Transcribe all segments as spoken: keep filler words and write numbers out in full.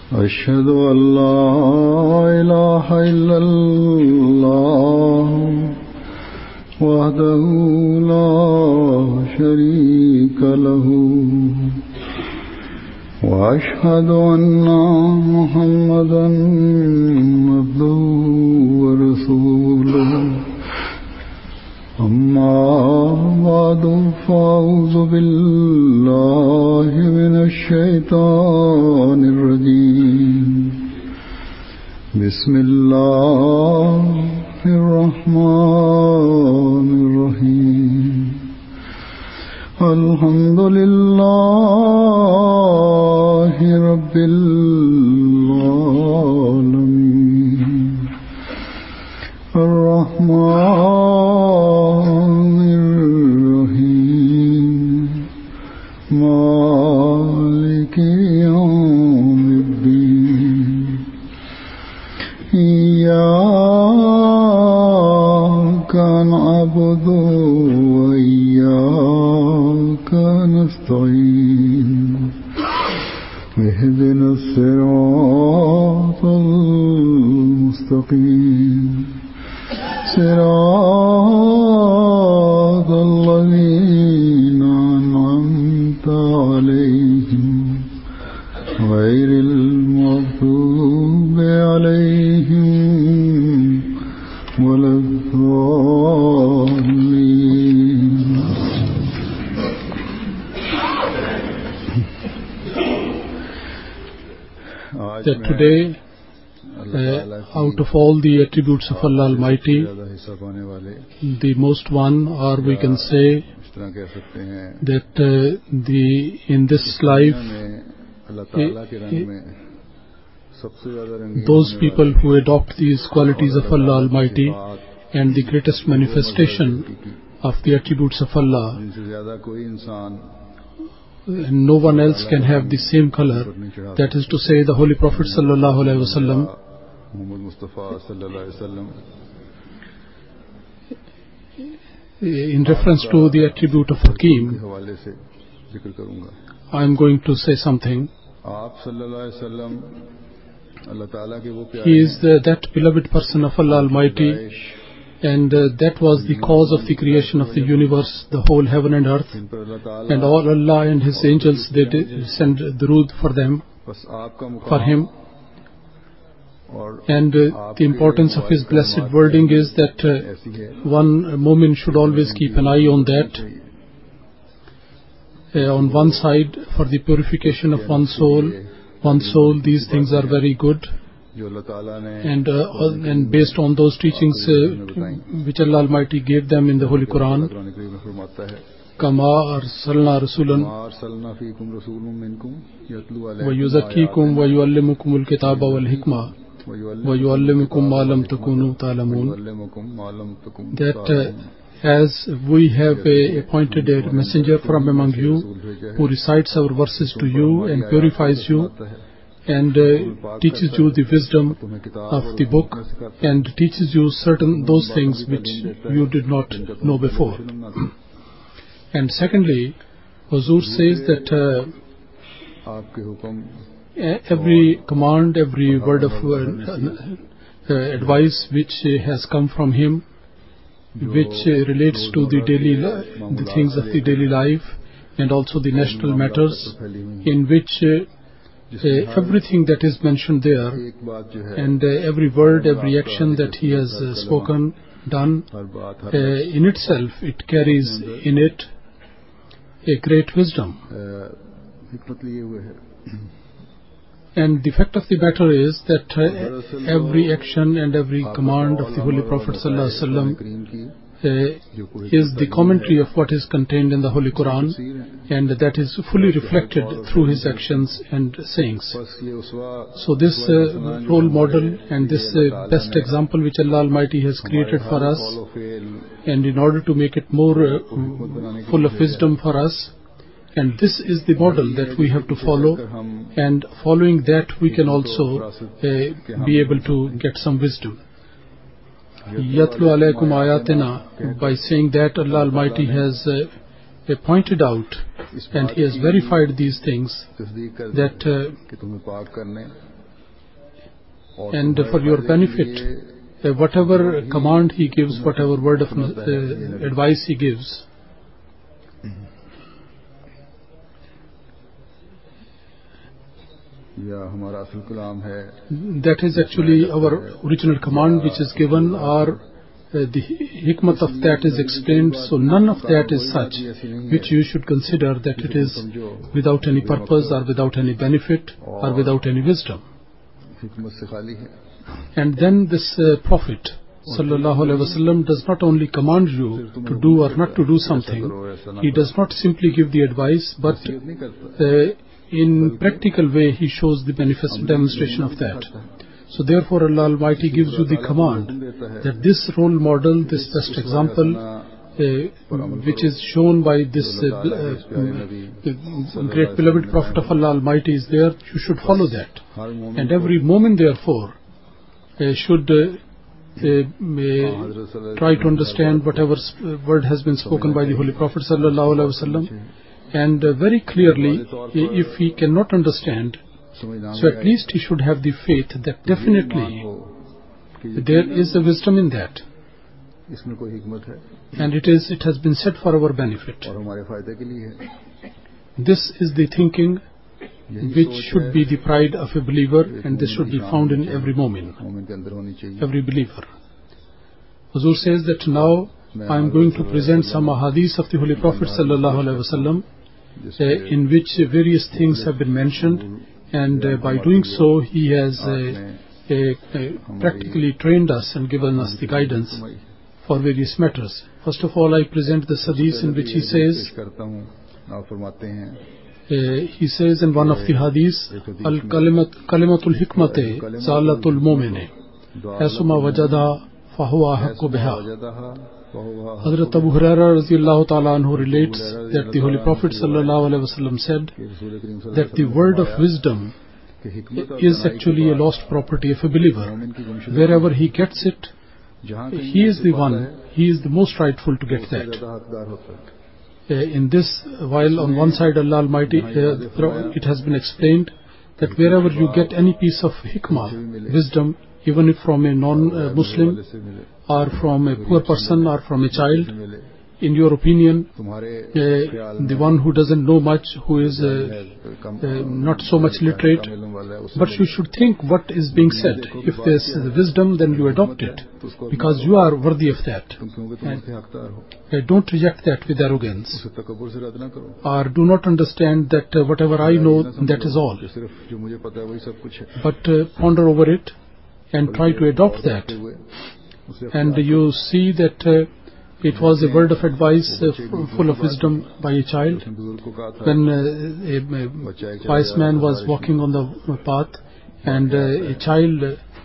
أشهد أن لا إله إلا الله وحده لا شريك له وأشهد أن محمدا عبده ورسوله أما بعد فأعوذ بالله من الشيطان الرجيم بسم الله الرحمن الرحيم الحمد لله رب العالمين الرحمن الرحيم مالك يوم الدين إياك نعبد وإياك نستعين اهدنا الصراط المستقيم صراط الذين أنعمت عليهم غير المغضوب عليهم ولا الضالين. That today, uh, out of all the attributes of Allah Almighty, the most one, or we can say that uh, the in this life, those people who adopt these qualities of Allah Almighty and the greatest manifestation of the attributes of Allah, no one else can have the same color. That is to say, the Holy Prophet sallallahu alaihi wasallam, in reference to the attribute of Hakim, I am going to say something. He is the, that beloved person of Allah Almighty, and uh, that was the cause of the creation of the universe, the whole heaven and earth, and all Allah and His angels, they send durood for them, for Him. And uh, the importance of His blessed wording is that uh, one mu'min should always keep an eye on that. Uh, on one side, for the purification of one soul, one soul, these things are very good. And, uh, and based on those teachings uh, which Allah Almighty gave them in the Holy Quran, Kama arsalna rasulan wa yuzakkikum wa yuallimukumul kitaba wal hikmah wa yuallimukum ma lam takunu ta'lamun. That uh, as we have uh, appointed a messenger from among you who recites our verses to you and purifies you, and uh, teaches you the wisdom of the book, and teaches you certain those things which you did not know before. And secondly, Huzur says that uh, every command, every word of uh, uh, advice which uh, has come from Him, which uh, relates to the daily, the things of the daily life, and also the national matters, in which uh, Uh, everything that is mentioned there, and uh, every word, every action that He has uh, spoken, done, uh, in itself, it carries in it a great wisdom. And the fact of the matter is that uh, every action and every command of the Holy Prophet sallallahu alaihi wasallam Uh, is the commentary of what is contained in the Holy Quran, and that is fully reflected through His actions and sayings. So this uh, role model and this uh, best example which Allah Almighty has created for us, and in order to make it more uh, full of wisdom for us, and this is the model that we have to follow, and following that we can also uh, be able to get some wisdom. Yatlu alaykum ayatina, by saying that Allah Almighty has uh, pointed out and He has verified these things, that uh, and for your benefit, uh, whatever command he gives, whatever word of uh, advice he gives, that is actually our original command which is given, or uh, the hikmat of that is explained. So none of that is such which you should consider that it is without any purpose or without any benefit or without any wisdom. And then this uh, Prophet Sallallahu Alaihi Wasallam does not only command you to do or not to do something, he does not simply give the advice, but uh, in practical way he shows the manifest demonstration of that. So therefore Allah Almighty gives you the command that this role model, this best example, uh, which is shown by this uh, uh, great beloved Prophet of Allah Almighty is there, you should follow that. And every moment therefore uh, should uh, uh, try to understand whatever word has been spoken by the Holy Prophet Sallallahu Alaihi Wasallam. And uh, very clearly, if he cannot understand, so at least he should have the faith that definitely there is a wisdom in that, and it is it has been said for our benefit. This is the thinking which should be the pride of a believer, and this should be found in every moment, every believer. Huzur says that now I am going to present some ahadith of the Holy Prophet Sallallahu Alaihi Wasallam, uh, in which various things have been mentioned, and uh, by doing so he has uh, uh, uh, practically trained us and given us the guidance for various matters. First of all, I present the hadith in which he says, uh, he says in one of the hadiths, Al kalimatul hikmate zalatul mu'mine hasuma wajada fahuwa haqqu biha. Hazrat Abu Hurairah radiyallahu ta'ala anhu relates that the Holy Prophet sallallahu alaihi wasallam said that the word of wisdom is actually a lost property of a believer. Wherever he gets it, he is the one, he is the most rightful to get that. Uh, in this, while on one side Allah Almighty, uh, it has been explained that wherever you get any piece of hikmah, wisdom, even if from a non-Muslim, or from a poor person, or from a child, in your opinion, uh, the one who doesn't know much, who is uh, uh, not so much literate, but you should think what is being said. If there's wisdom, then you adopt it, because you are worthy of that. And, uh, don't reject that with arrogance, or do not understand that uh, whatever I know, that is all. But uh, ponder over it and try to adopt that. And you see that uh, it was a word of advice uh, f- full of wisdom by a child. When uh, a, a wise man was walking on the path, and uh, a child,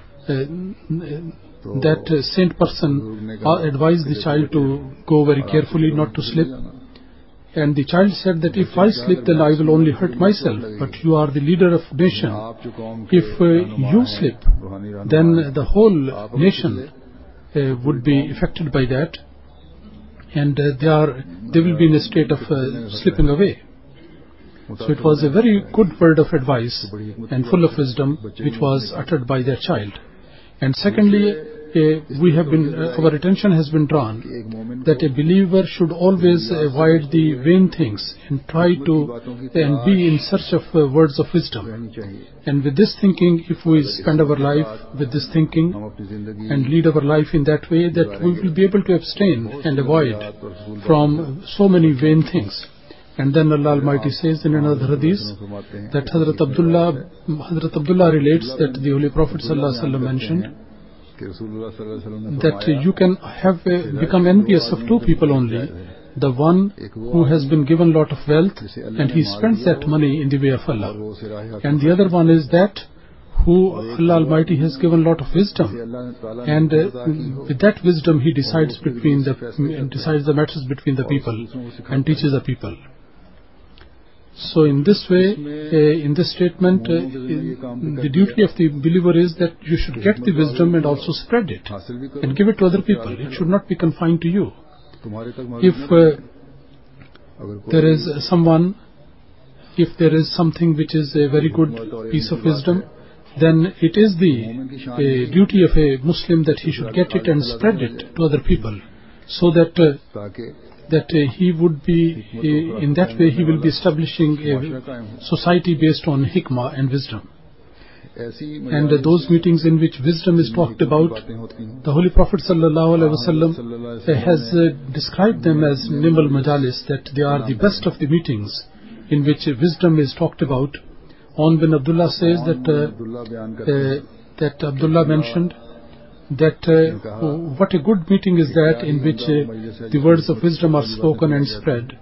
uh, that uh, saint person uh, advised the child to go very carefully, not to slip. And the child said that if I slip, then I will only hurt myself. But you are the leader of nation. If uh, you slip, then the whole nation uh, would be affected by that, and uh, they are they will be in a state of uh, slipping away. So it was a very good word of advice and full of wisdom which was uttered by their child. And secondly, uh, we have been uh, our attention has been drawn that a believer should always avoid the vain things and try to and be in search of uh, words of wisdom. And with this thinking, if we spend our life with this thinking and lead our life in that way, that we will be able to abstain and avoid from so many vain things. And then Allah Almighty says in another hadith that Hazrat Abdullah, Hazrat Abdullah relates that the Holy Prophet Sallallahu Alaihi Wasallam mentioned that you can have uh, become envious of two people only. The one who has been given a lot of wealth and he spends that money in the way of Allah. And the other one is that who Allah Almighty has given a lot of wisdom, and uh, with that wisdom he decides between the decides the matters between the people and teaches the people. So in this way, uh, in this statement, uh, the duty of the believer is that you should get the wisdom and also spread it and give it to other people. It should not be confined to you. If uh, there is someone, if there is something which is a very good piece of wisdom, then it is the uh, duty of a Muslim that he should get it and spread it to other people, so that uh, that uh, he would be, uh, in that way he will be establishing a society based on hikmah and wisdom. And uh, those meetings in which wisdom is talked about, the Holy Prophet sallallahu alaihi wasallam uh, has uh, described them as nimal majalis, that they are the best of the meetings in which uh, wisdom is talked about. On bin Abdullah says that uh, uh, that Abdullah mentioned that uh, what a good meeting is that in which uh, the words of wisdom are spoken and spread.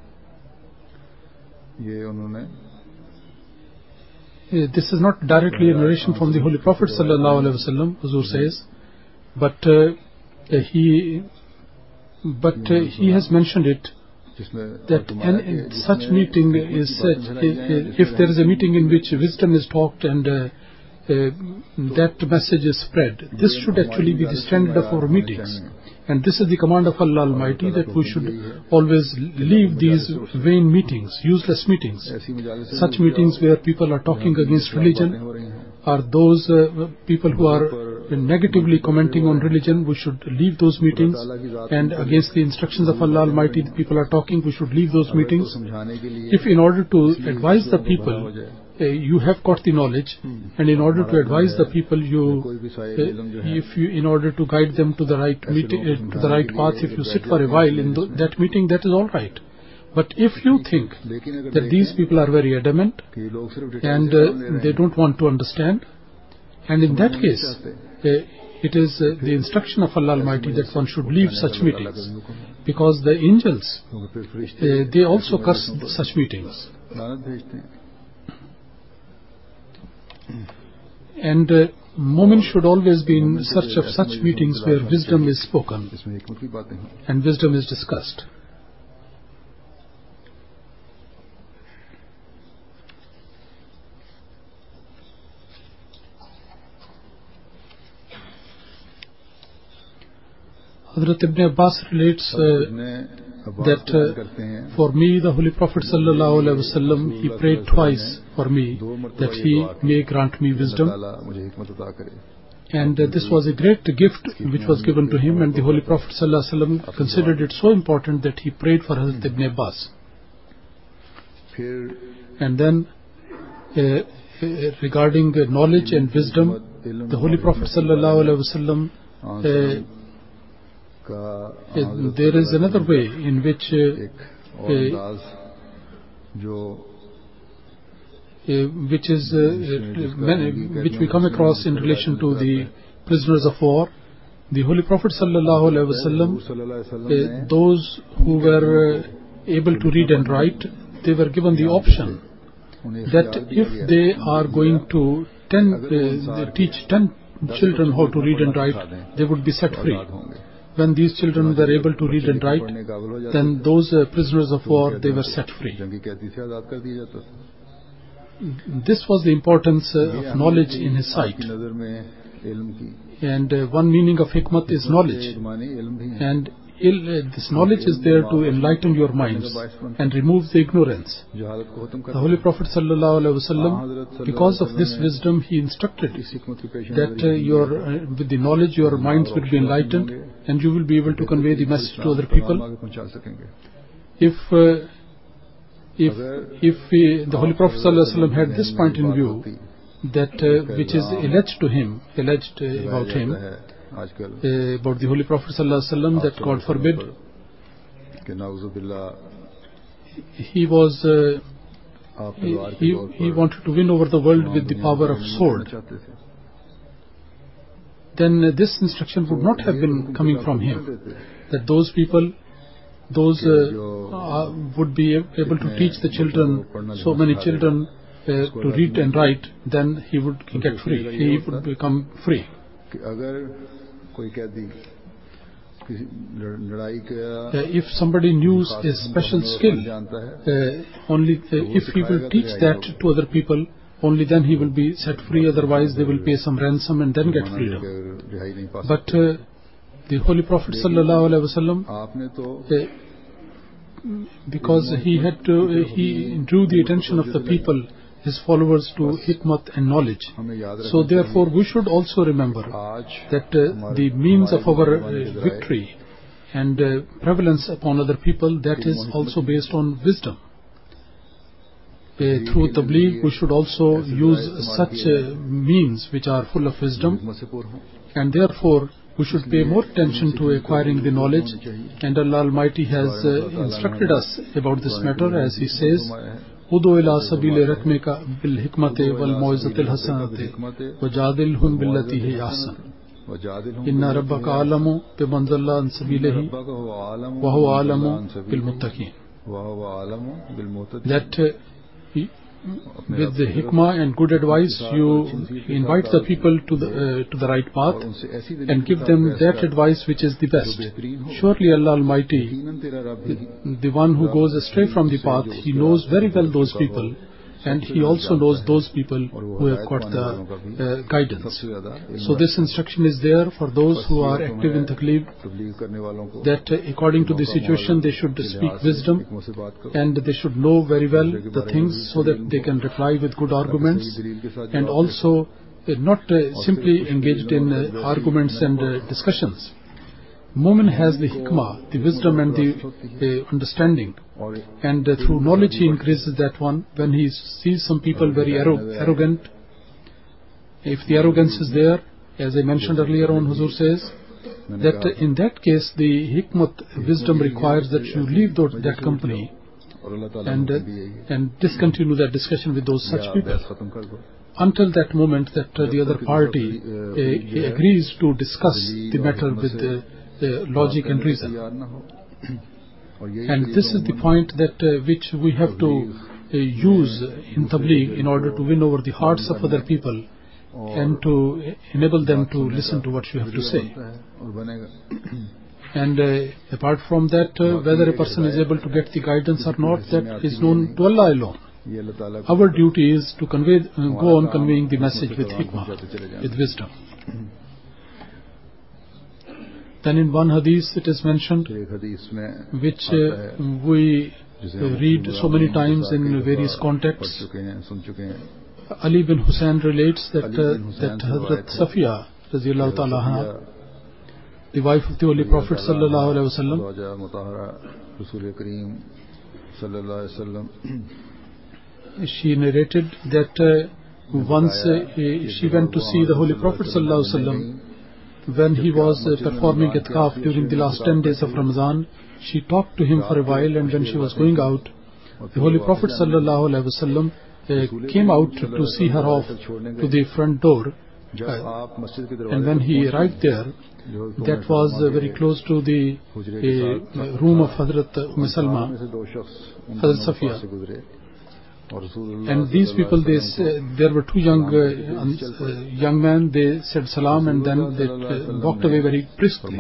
Uh, this is not directly a narration from the Holy Prophet sallallahu alaihi wasallam, Huzur says, but uh, uh, he but uh, he has mentioned it, that an, such meeting is such, uh, if there is a meeting in which wisdom is talked and uh, uh, that message is spread, this should actually be the standard of our meetings. And this is the command of Allah Almighty, that we should always leave these vain meetings, useless meetings. Such meetings where people are talking against religion, are those uh, people who are negatively commenting on religion. We should leave those meetings. And against the instructions of Allah Almighty, the people are talking, we should leave those meetings. If in order to advise the people, uh, you have got the knowledge, and in order to advise the people, you, uh, if you, in order to guide them to the right meeting, uh, to the right path, if you sit for a while in th- that meeting, that is all right. But if you think that these people are very adamant and uh, they don't want to understand, and in that case, uh, it is uh, the instruction of Allah Almighty that one should leave such meetings, because the angels, uh, they also curse such meetings. And uh, Mu'min should always be in search of such meetings where wisdom is spoken and wisdom is discussed. Hazrat Ibn Abbas relates uh, that uh, for me the Holy Prophet sallallahu alaihi wasallam, he prayed twice for me that he may grant me wisdom. And uh, this was a great gift which was given to him, and the Holy Prophet sallallahu alaihi wasallam considered it so important that he prayed for Hazrat Ibn Abbas. And then uh, regarding uh, knowledge and wisdom, the Holy Prophet sallallahu alaihi wasallam uh, Uh, there is another way in which uh, uh, uh, which is uh, uh, which we come across in relation to the prisoners of war. The Holy Prophet sallallahu alaihi wasallam, uh, those who were uh, able to read and write, they were given the option that if they are going to ten, uh, teach ten children how to read and write, they would be set free. When these children were able to read and write, then those uh, prisoners of war, they were set free. This was the importance uh, of knowledge in his sight. And uh, one meaning of hikmat is knowledge. And il, uh, this knowledge is there to enlighten your minds and remove the ignorance. The Holy Prophet sallallahu alaihi wasallam, because of this wisdom, he instructed that uh, your, uh, with the knowledge your minds will be enlightened and you will be able to convey the message to other people. If uh, if if uh, the Holy Prophet sallallahu alaihi wasallam had this point in view, that uh, which is alleged to him, alleged uh, about him, uh, about the Holy Prophet sallallahu alaihi wasallam, that God forbid, he was uh, he, he wanted to win over the world with the power of sword, then uh, this instruction would not have been coming from him, that those people, those uh, uh, would be able to teach the children, so many children uh, to read and write, then he would get free, he would become free. Uh, if somebody knew a special skill, uh, only uh, if he will teach that to other people, only then he will be set free, otherwise they will pay some ransom and then get freedom. But uh, the Holy Prophet sallallahu alaihi wasallam, uh, because he had to, uh, he drew the attention of the people his followers to hikmat and knowledge. So therefore we should also remember that uh, the means of our uh, victory and uh, prevalence upon other people, that is also based on wisdom. Uh, through tabligh, we should also use such uh, means which are full of wisdom, and therefore we should pay more attention to acquiring the knowledge. And Allah Almighty has uh, instructed us about this matter, as He says, Udu ila sabili rakmika bil hikmati wal mau'izatil hasanati wajadilhum billati hi ahsan. Inna rabbaka alamu biman dhalla an sabilihi wa huwa alamu bil muttaqin. That uh, with the hikmah and good advice, you invite the people to the uh, to the right path and give them that advice which is the best. Surely Allah Almighty, the, the one who goes astray from the path, He knows very well those people, and He also knows those people who have got the uh, guidance. So this instruction is there for those who are active in taqleeb, that uh, according to the situation they should speak wisdom, and they should know very well the things so that they can reply with good arguments, and also uh, not uh, simply engaged in uh, arguments and uh, discussions. Mu'min has the hikmah, the wisdom and the uh, understanding, and uh, through knowledge he increases that one. When he sees some people very arro- arrogant, if the arrogance is there, as I mentioned earlier on, Huzur says that uh, in that case the hikmat, wisdom requires that you leave those, that company and uh, and discontinue that discussion with those such people until that moment that uh, the other party uh, agrees to discuss the matter with uh, uh, logic and reason. And this is the point that uh, which we have to uh, use in tabligh in order to win over the hearts of other people and to enable them to listen to what you have to say. And uh, apart from that, uh, whether a person is able to get the guidance or not, that is known to Allah alone. Our duty is to convey, uh, go on conveying the message with hikmah, with wisdom. Then in one hadith it is mentioned, which uh, we uh, read so many times in various contexts. Ali bin Hussein relates that uh, that Hazrat Safiya radiyallahu ta'ala anha, the wife of the Holy Prophet sallallahu alaihi wasallam, she narrated that uh, once uh, she went to see the Holy Prophet sallallahu alaihi wasallam when he was uh, performing itikaf during the last ten days of Ramadan. She talked to him for a while, and when she was going out, the Holy Prophet sallallahu alaihi wasallam uh, came out to see her off to the front door. Uh, and when he arrived there, that was uh, very close to the uh, room of Hazrat Umm Salma, Hazrat Safiya. And these people, they uh, there were two young uh, uh, young men. They said salam and then they uh, walked away very briskly.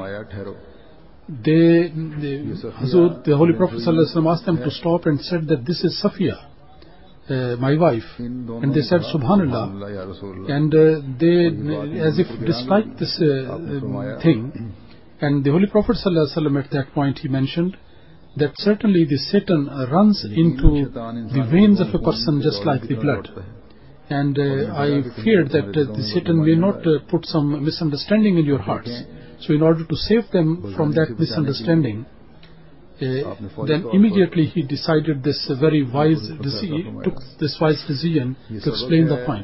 They, they Hazur, the Holy Prophet ﷺ asked them to stop and said that this is Safiya, uh, my wife. And they said Subhanallah. And uh, they, as if disliked this uh, thing. And the Holy Prophet ﷺ at that point, he mentioned that certainly the Satan runs into the veins of a person just like the blood. And uh, I feared that uh, the Satan may not uh, put some misunderstanding in your hearts. So in order to save them from that misunderstanding, uh, then immediately he decided this uh, very wise decision, took this wise decision to explain the point.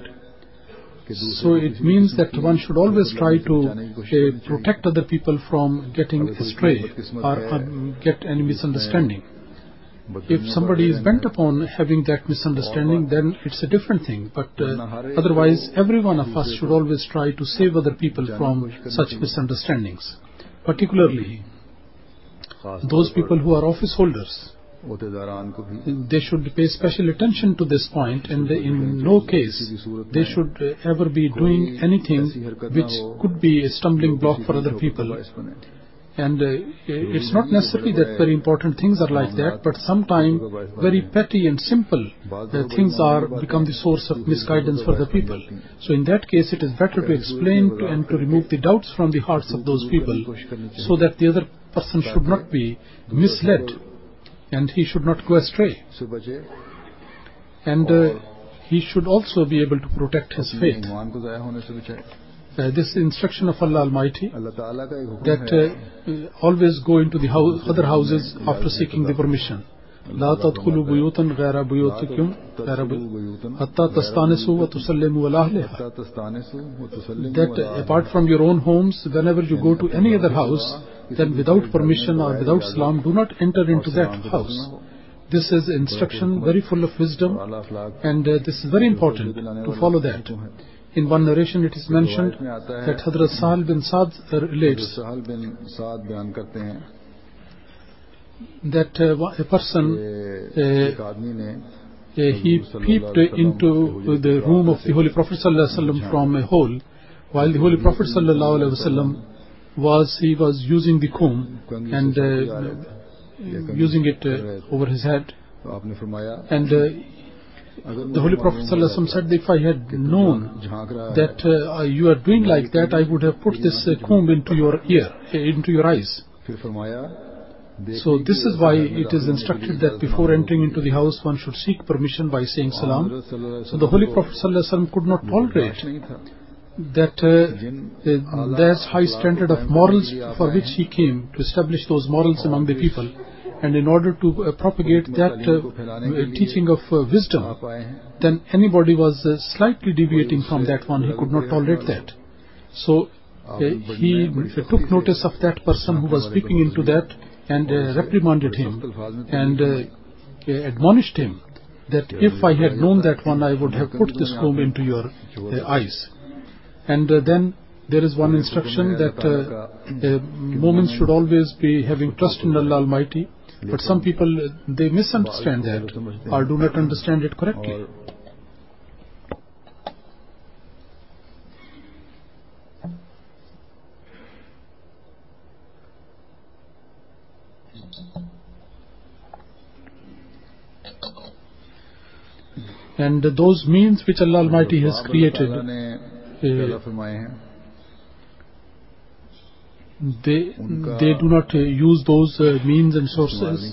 So it means that one should always try to uh, protect other people from getting astray or um, get any misunderstanding. If somebody is bent upon having that misunderstanding, then it's a different thing. But uh, otherwise, every one of us should always try to save other people from such misunderstandings. Particularly those people who are office holders. They should pay special attention to this point, and in no case they should ever be doing anything which could be a stumbling block for other people. And uh, it's not necessarily that very important things are like that, but sometimes very petty and simple uh, things are become the source of misguidance for the people. So in that case, it is better to explain to, and to remove the doubts from the hearts of those people, so that the other person should not be misled and he should not go astray. And uh, he should also be able to protect his faith. Uh, this instruction of Allah Almighty that uh, always go into the house, other houses after seeking the permission. لا تدخلوا بيوتا غير بيوتكم حتى تستانسوا وتسلموا على أهلها. That uh, apart from your own homes, whenever you go to any other house, then without permission or without salam, do not enter into that house. This is instruction very full of wisdom, and uh, this is very important to follow that. In one narration it is mentioned that Hazrat Sahal bin Saad relates that uh, a person uh, uh, he peeped into the room of the Holy Prophet ﷺ from a hole, while the Holy Prophet ﷺ was he was using the comb and uh, using it uh, over his head, and uh, the Holy Prophet ﷺ said, if I had known that uh, you are doing like that, I would have put this uh, comb into your ear, uh, into your eyes. So this is why it is instructed that before entering into the house, one should seek permission by saying salam. So the Holy Prophet ﷺ could not tolerate that uh, uh, there's high standard of morals for which he came to establish those morals among the people. And in order to uh, propagate that uh, teaching of uh, wisdom, then anybody was uh, slightly deviating from that one, he could not tolerate that. So uh, he uh, took notice of that person who was peeping into that and uh, reprimanded him and uh, admonished him that if I had known that one, I would have put this comb into your uh, eyes. And uh, then there is one instruction that uh, uh, moments should always be having trust in Allah Almighty. But some people, they misunderstand that or do not understand it correctly. And those means which Allah Almighty has created, uh, They, they do not uh, use those uh, means and sources,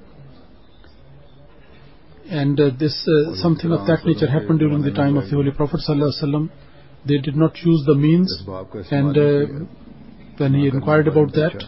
and uh, this uh, something of that nature happened during the time of the Holy Prophet ﷺ. They did not use the means, and uh, when he inquired about that,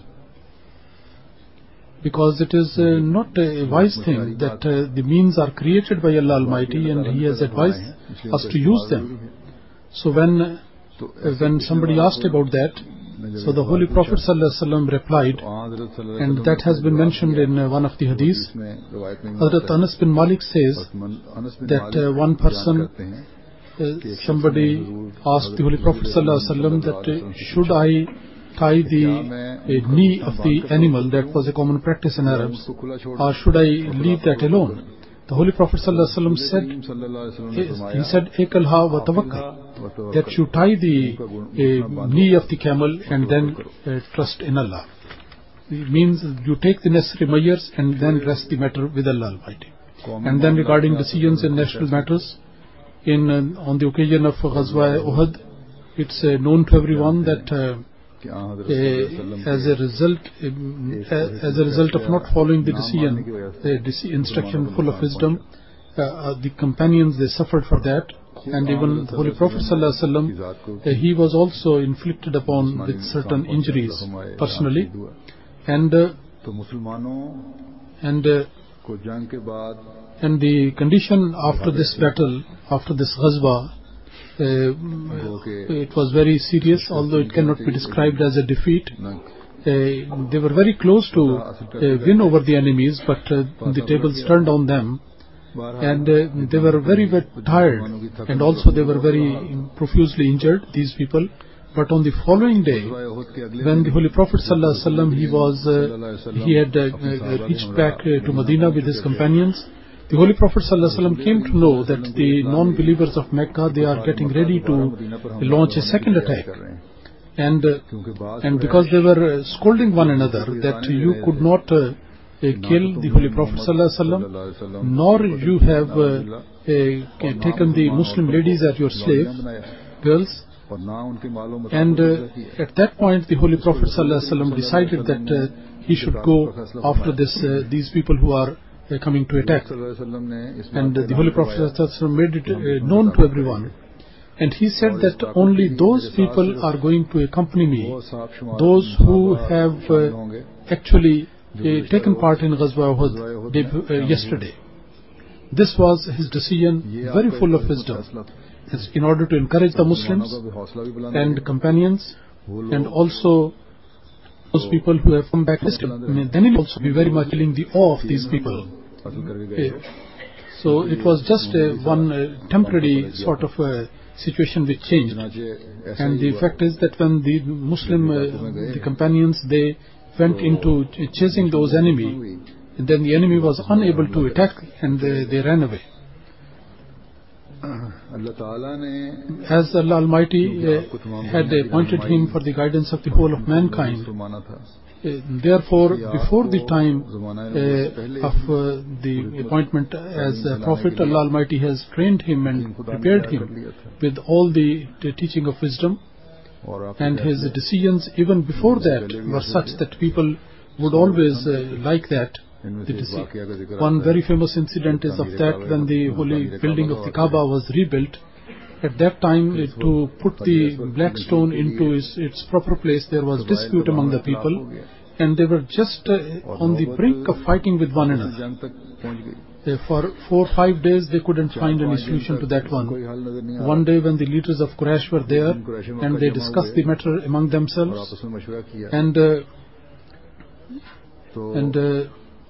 because it is uh, not a wise thing that uh, the means are created by Allah Almighty and He has advised us to use them. So when uh, when somebody asked about that, so the Holy Prophet ﷺ replied, and that has been mentioned in uh, one of the hadiths. Hazrat Anas bin Malik says that uh, one person, uh, somebody asked the Holy Prophet ﷺ that uh, should I tie the uh, knee of the animal, that was a common practice in Arabs, or should I leave that alone? The Holy Prophet ﷺ said, he said, Ekalha wa tawakkal, that you tie the uh, knee of the camel and then uh, trust in Allah. It means you take the necessary measures and then rest the matter with Allah Almighty. And then regarding decisions in national matters, in uh, on the occasion of Ghazwa Uhud, it's uh, known to everyone that uh, Uh, as a result, uh, as a result of not following the decision, uh, instruction full of wisdom, uh, uh, the companions, they suffered for that, and even the Holy Prophet ﷺ, uh, he was also inflicted upon with certain injuries personally, and uh, and uh, and the condition after this battle, after this Ghazwa, Uh, it was very serious, although it cannot be described as a defeat. Uh, they were very close to uh, win over the enemies, but uh, the tables turned on them, and uh, they were very, very tired, and also they were very profusely injured, these people. But on the following day, when the Holy Prophet ﷺ, he was uh, he had uh, uh, reached back uh, to Medina with his companions, the Holy Prophet ﷺ came to know that the non-believers of Mecca, they are getting ready to launch a second attack. And uh, and because they were uh, scolding one another that you could not uh, uh, kill the Holy Prophet ﷺ, nor you have uh, uh, taken the Muslim ladies as your slave girls. And uh, at that point, the Holy Prophet ﷺ decided that uh, he should go after this uh, these people who are uh, coming to attack. And uh, the Holy Prophet made it uh, known to everyone. And he said that only those people are going to accompany me, those who have uh, actually uh, taken part in Ghazwa Uhud uh, yesterday. This was his decision, very full of wisdom, in order to encourage the Muslims and companions, and also those people who have come back. Then he will also be very much feeling the awe of these people. So it was just a, one uh, temporary sort of a situation which changed. And the fact is that when the Muslim, uh, the companions, they went into chasing those enemy, and then the enemy was unable to attack and they, they ran away. As Allah Almighty uh, had appointed him for the guidance of the whole of mankind, uh, therefore before the time uh, of uh, the appointment as a prophet, Allah Almighty has trained him and prepared him with all the, the teaching of wisdom, and his decisions even before that were such that people would always uh, like that. One very famous incident is of that when the holy building of the Kaaba was rebuilt. At that time, uh, to put the black stone into its, its proper place, there was dispute among the people, and they were just uh, on the brink of fighting with one another. Uh, for four or five days, they couldn't find any solution to that one. One day, when the leaders of Quraysh were there, and they discussed the matter among themselves, and uh, and uh,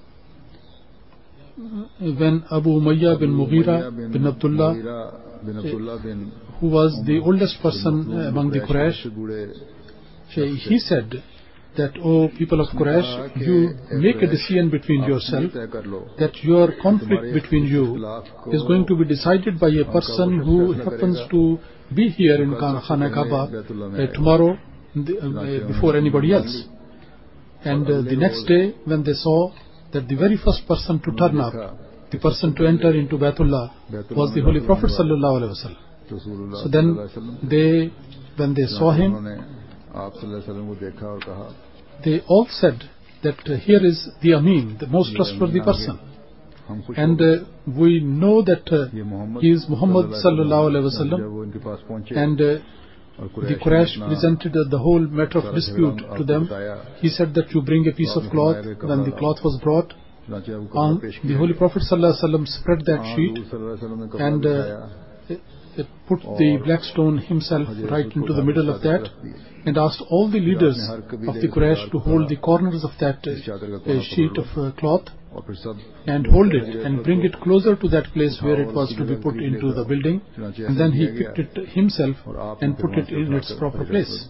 when Abu Umayyah bin Mughira bin Abdullah, uh, who was the oldest person uh, among the Quraysh, uh, he said that, "O people of Quraysh, you make a decision between yourself that your conflict between you is going to be decided by a person who happens to be here in Khana Kaaba uh, tomorrow uh, before anybody else." And uh, the next day, when they saw that the very first person to turn up, the person to enter into Baitullah, was the Holy Prophet sallallahu alaihi wasallam. So then they, when they saw him, they all said that uh, here is the Amin, the most trustworthy person. And uh, we know that uh, he is Muhammad sallallahu alaihi wasallam. And uh, the Quraysh presented uh, the whole matter of dispute to them. He said that you bring a piece of cloth. When the cloth was brought, um, the Holy Prophet sallallahu alaihi wasallam spread that sheet and uh, put the black stone himself right into the middle of that, and asked all the leaders of the Quraysh to hold the corners of that uh, sheet of uh, cloth and hold it and bring it closer to that place where it was to be put into the building, and then he picked it himself and put it in its proper place.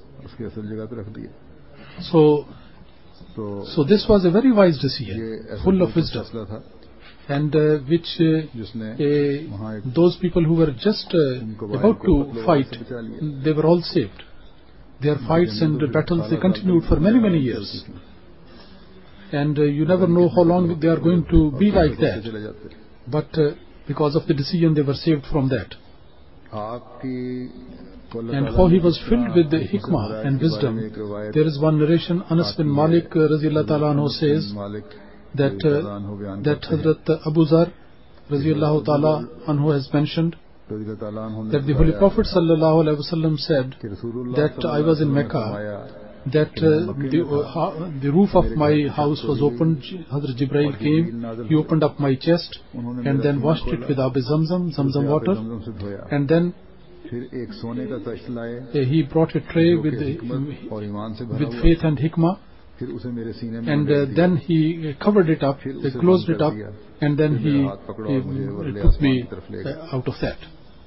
So, so this was a very wise decision, full of wisdom, and uh, which uh, uh, those people who were just uh, about to fight, they were all saved. Their fights and battles, they continued for many, many years. And uh, you never know how long they are going to be like that. But uh, because of the decision, they were saved from that. And how he was filled with the hikmah and wisdom. There is one narration, Anas bin Malik uh, Raziyallahu Ta'ala Anhu says that, uh, that Hazrat Abu Zar Raziyallahu Ta'ala Anhu has mentioned that the Holy Prophet Sallallahu Alaihi Wasallam said that I was in Mecca, that uh, the, uh, the roof of my house was opened. Hazrat Jibreel came, he opened up my chest and then washed it with Ab Zamzam, Zamzam water, and then uh, he brought a tray with, uh, with faith and hikmah, and uh, then he covered it up, uh, closed it up, and then he uh, took me uh, out of that.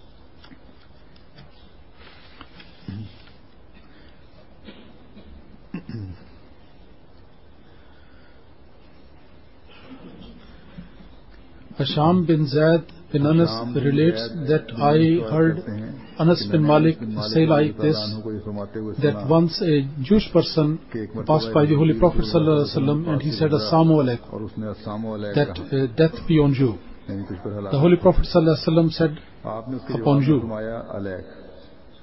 Hasham bin Zaid bin Anas relates that I heard Anas bin Malik say like this, that once a Jewish person passed by the Holy Prophet ﷺ and he said, Assalamu alaikum, that uh, death be on you. The Holy Prophet ﷺ said, upon you.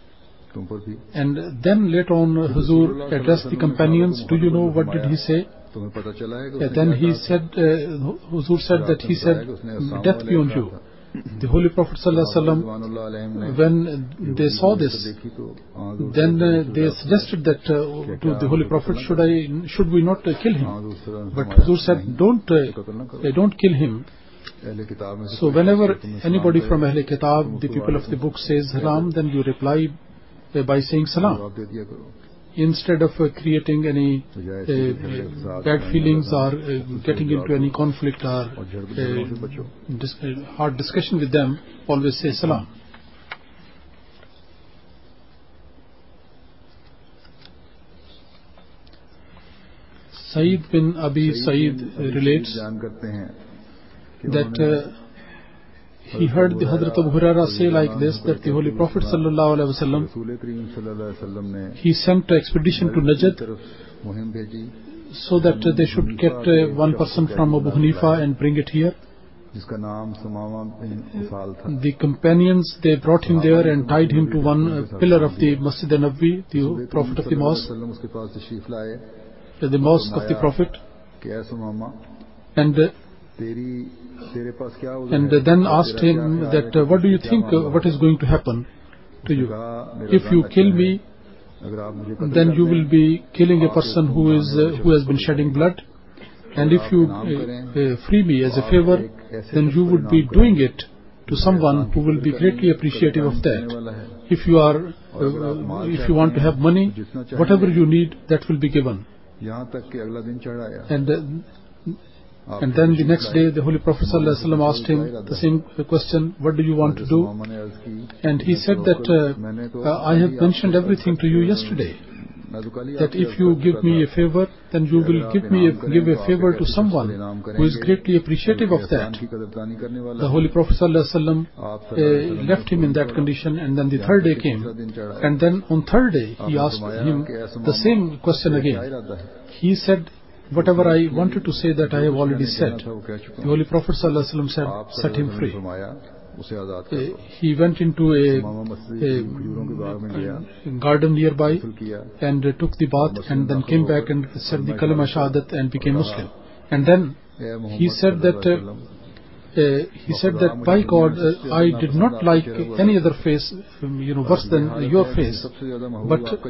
And then later on Huzur addressed the companions. Do you know what did he say? Yeah, then he said, uh, Huzur said that he said, death be on you. The Holy Prophet ﷺ, when they saw this, then uh, they suggested that uh, to the Holy Prophet, should I, should we not uh, kill him? But Huzur said, don't, uh, don't kill him. So whenever anybody from Ahl Kitab, the people of the book, says salam, then you reply uh, by saying salam, instead of uh, creating any uh, bad feelings or uh, getting into any conflict or uh, dis- uh, hard discussion with them. Always say salam. Sayyid bin Abi Sayyid relates that uh, he heard the Hazrat Abu Hurairah say like this, that the Holy Prophet sallallahu alaihi wasallam, he sent an expedition to Najd so that uh, they should get uh, one person from Abu Hanifa and bring it here. The companions, they brought him there and tied him to one uh, pillar of the Masjid al-Nabawi, the Prophet of the mosque, uh, the mosque of the Prophet, and uh, and uh, then asked him that uh, what do you think, uh, what is going to happen to you? If you kill me, then you will be killing a person who is uh, who has been shedding blood, and if you uh, uh, free me as a favor, then you would be doing it to someone who will be greatly appreciative of that. If you are uh, if you want to have money, whatever you need, that will be given. And uh, And then the next day, the Holy Prophet ﷺ asked him the same question, what do you want to do? And he said that uh, uh, I have mentioned everything to you yesterday, that if you give me a favor, then you will give me a, give a favor to someone who is greatly appreciative of that. The Holy Prophet ﷺ uh, left him in that condition, and then the third day came, and then on third day he asked him the same question again. He said, whatever I wanted to say, that I have already said. The Holy Prophet ﷺ said, set him free. Uh, he went into a, a, a garden nearby and uh, took the bath, and then came back and said the kalima shahadat and became Muslim. And then he said that uh, uh, he said that by God, uh, I did not like any other face, um, you know, worse than your face, but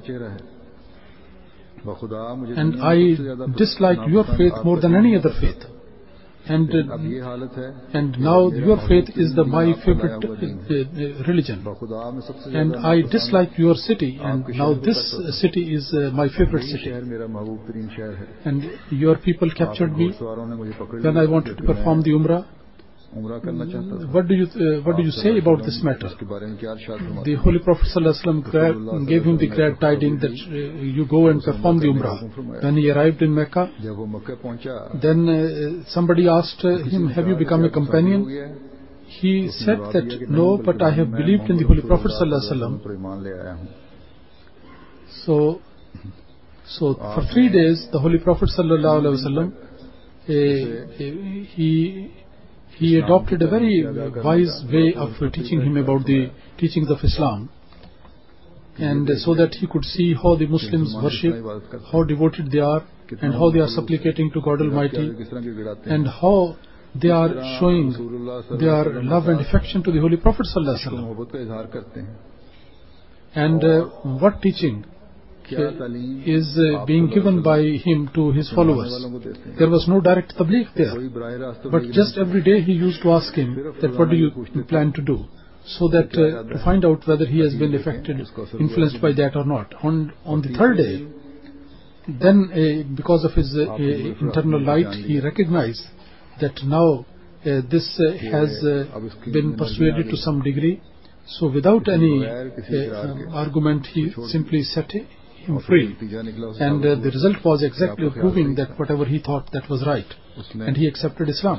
and I disliked your faith more than any other faith. And uh, and now your faith is the my favorite uh, religion. And I disliked your city, and now this city is uh, my favorite city. And your people captured me when I wanted to perform the Umrah. What do you uh, what do you say about this matter? The Holy Prophet ﷺ gave him the glad tidings that uh, you go and perform the Umrah. When he arrived in Mecca, then uh, somebody asked uh, him, have you become a companion? He said that no, but I have believed in the Holy Prophet ﷺ. So, so for three days, the Holy Prophet ﷺ, uh, uh, he He adopted a very wise way of teaching him about the teachings of Islam, and so that he could see how the Muslims worship, how devoted they are, and how they are supplicating to God Almighty, and how they are showing their love and affection to the Holy Prophet ﷺ. And uh, what teaching is uh, being given by him to his followers. There was no direct tabligh there, but just every day he used to ask him that what do you plan to do, so that uh, to find out whether he has been affected, influenced by that or not. On, on the third day, then uh, because of his uh, uh, internal light, he recognized that now uh, this uh, has uh, been persuaded to some degree. So without any uh, um, argument, he simply set him free, and uh, the result was exactly proving that whatever he thought, that was right, and he accepted Islam.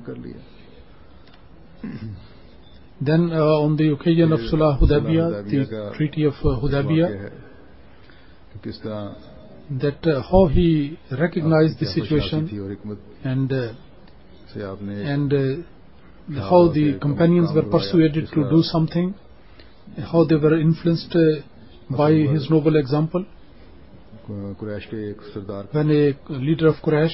Then uh, on the occasion of Sulh Hudaybiyah, the Treaty of uh, Hudaybiyah, that uh, how he recognized the situation, and uh, and uh, how the companions were persuaded to do something, how they were influenced uh, by his noble example. Quraish के एक सरदार, when a leader of Quraysh,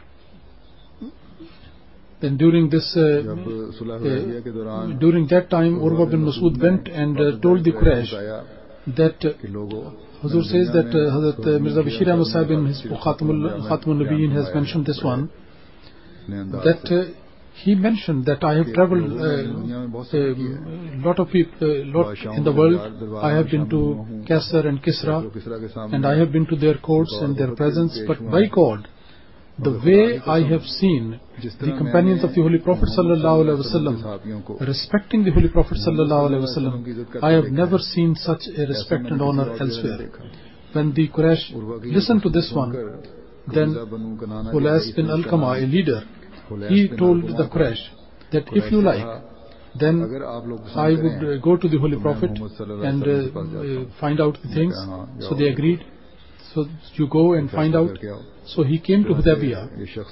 then during this uh, जब सुलह हुदैबिया के uh, दौरान during that time Urwa bin Masud went and uh, told the Quraysh that uh, कि लोगों Huzur says that uh, Hazrat uh, Mirza Bashir Ahmad Sahib in his Khatamul Khatamul Nabiyyin has mentioned this one, that uh, he mentioned that I have traveled a uh, lot of people, uh, lot in the world. I have been to Kaisar and Kisra, and I have been to their courts and their presence. But by God, the way I have seen the companions of the Holy Prophet sallallahu alaihi wasallam respecting the Holy Prophet sallallahu alaihi wasallam, I have never seen such a respect and honor elsewhere. When the Quraysh listened to this one, then Hulais bin Alqama, a leader, he told the Quraysh that if you like, then I would uh, go to the Holy Prophet and uh, uh, find out the things. So they agreed. So you go and find out. So he came to Hudaybiyah,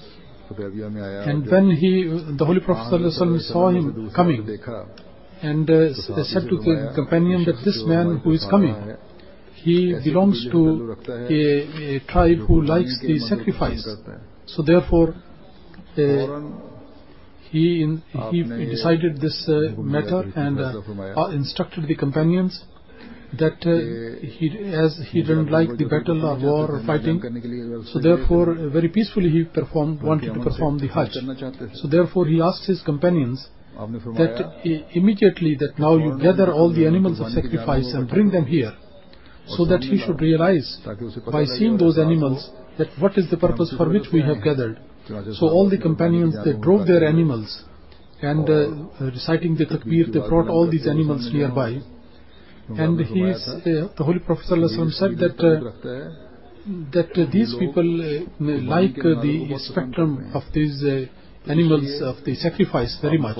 and when he, the Holy Prophet ﷺ saw him coming, and uh, said to the companion that this man who is coming, he belongs to a, a tribe who likes the sacrifice. So therefore, uh, he in, he decided this uh, matter and uh, instructed the companions that uh, he, as he didn't like the battle or war or fighting, so therefore uh, very peacefully he performed, wanted to perform the Hajj. So therefore he asked his companions that uh, immediately that now you gather all the animals of sacrifice and bring them here, so that he should realize by seeing those animals that what is the purpose for which we have gathered. So all the companions, they drove their animals, and uh, reciting the takbir, they brought all these animals nearby. And he is, uh, the Holy Prophet ﷺ said that uh, that uh, these people uh, like uh, the spectrum of these uh, animals of the sacrifice very much.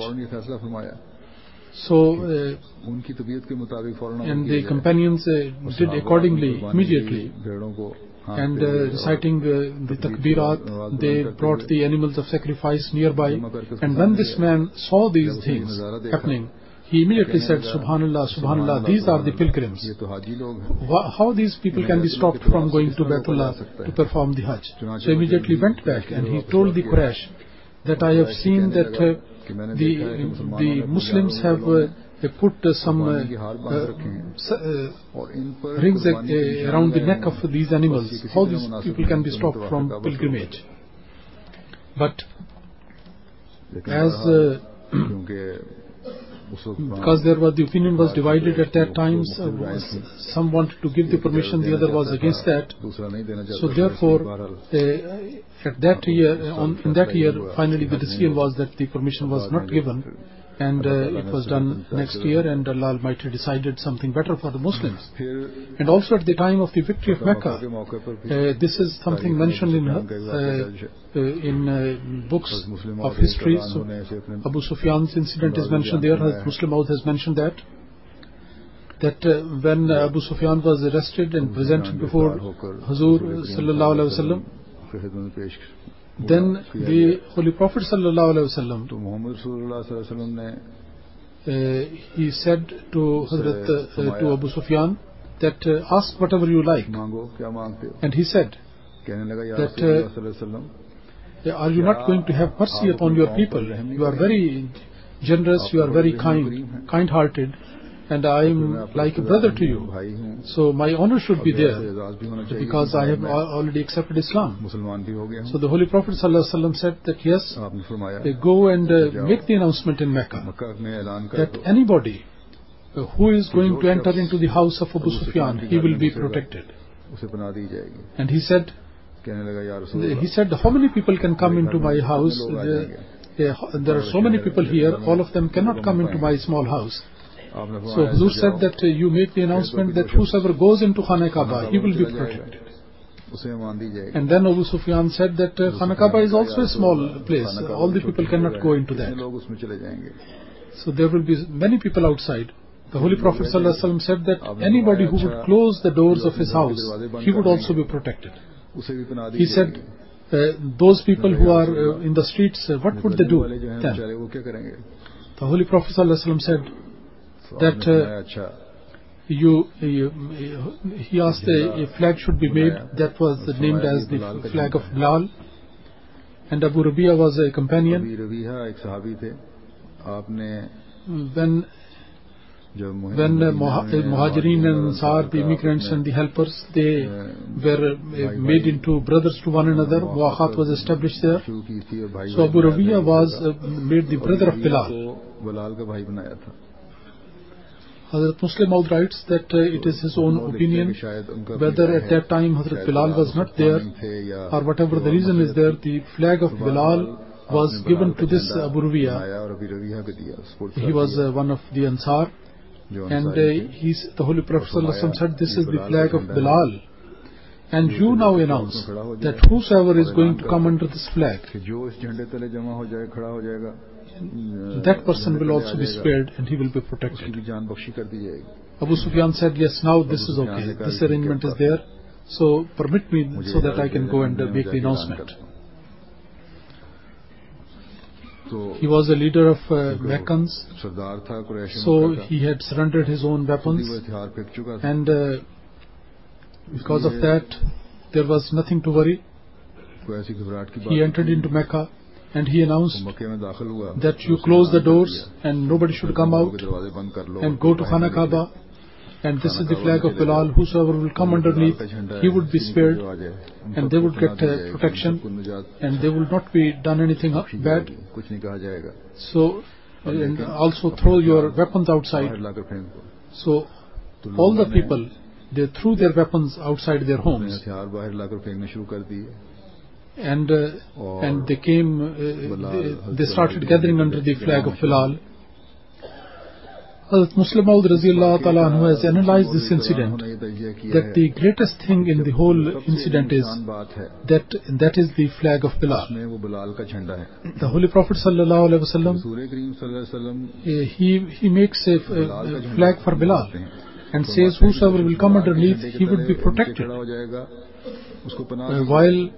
So, uh, and the companions uh, did accordingly immediately. And uh, reciting uh, the takbirat, they brought the animals of sacrifice nearby. And when this man saw these things happening, he immediately said, Subhanallah, Subhanallah, these are the pilgrims. How these people can be stopped from going to Baitullah to perform the Hajj? So immediately went back and he told the Quraysh that I have seen that uh, the, the Muslims have uh, put uh, some uh, uh, rings uh, around the neck of these animals. How these people can be stopped from pilgrimage? But as uh, because there was, the opinion was divided at that time, so some wanted to give the permission, the other was against that. So therefore, uh, at that year, on, in that year, finally the decision was that the permission was not given, and uh, it was done next year, and Allah Almighty decided something better for the Muslims. And also at the time of the victory of Mecca, uh, this is something mentioned in uh, uh, in uh, books of history. So Abu Sufyan's incident is mentioned there. Muslim Maud has mentioned that that uh, when uh, Abu Sufyan was arrested and presented before Huzur sallallahu alaihi wasallam, then the Holy Prophet sallallahu alaihi wasallam, uh, he said to Hazrat, uh, to Abu Sufyan that uh, ask whatever you like. And he said that uh, are you not going to have mercy upon your people? You are very generous, you are very kind, kind-hearted, and I am like a brother to you. So my honor should be there, because I have already accepted Islam. So the Holy Prophet ﷺ said that yes, they go and uh, make the announcement in Mecca that anybody uh, who is going to enter into the house of Abu Sufyan, he will be protected. And he said, he said, how many people can come into my house? There, there are so many people here, all of them cannot come into my small house. So Huzur said that uh, you make the announcement that whosoever goes into Khana Kaaba, he will be protected. And then Abu Sufyan said that uh, Khana Kaaba is also a small place. Uh, all the people cannot go into that. So there will be many people outside. The Holy Prophet ﷺ said that anybody who would close the doors of his house, he would also be protected. He said, uh, those people who are uh, in the streets, uh, what would they do then? The Holy Prophet ﷺ said that uh, you, you he asked a, a flag should be made that was named as the flag of Bilal, and Abu Rabi'a was a companion. When when uh, Muhajirin and Ansar, the immigrants and the helpers, they were uh, made into brothers to one another. Mu'akhat was established there. So Abu Rabi'a was uh, made the brother of Bilal. Hazrat Muslim Maud writes that uh, it is his own opinion whether at that time Hazrat Bilal was not there or whatever the reason is there, the flag of Bilal was given to this Abu Rabi'a. He was uh, one of the Ansar. And uh, he's, the Holy Prophet ﷺ said, this is the flag of Bilal. And you now announce that whosoever is going to come under this flag, that person will also be spared and he will be protected. Abu Sufyan said, yes, now this is okay. This arrangement is there. So permit me so that I can go and uh, make the announcement. He was a leader of uh, Meccans, so he had surrendered his own weapons, and uh, because of that, there was nothing to worry. He entered into Mecca, and he announced that you close the doors and nobody should come out, and go to Khana Kaaba, and this is the flag of Bilal. Whosoever will come underneath, he would be spared, and they would get uh, protection, and they will not be done anything bad. So, and also throw your weapons outside. So, all the people, they threw their weapons outside their homes, and uh, and they came, uh, they, they started gathering under the flag of Bilal. Hazrat Muslim Maud Raziyallahu Ta'ala Anhu has analyzed this incident, that the greatest thing in the whole incident is that that is the flag of Bilal. The Holy Prophet Sallallahu Alaihi Wasallam, he, he makes a, a flag for Bilal and says whosoever will come underneath, he would be protected. Uh, while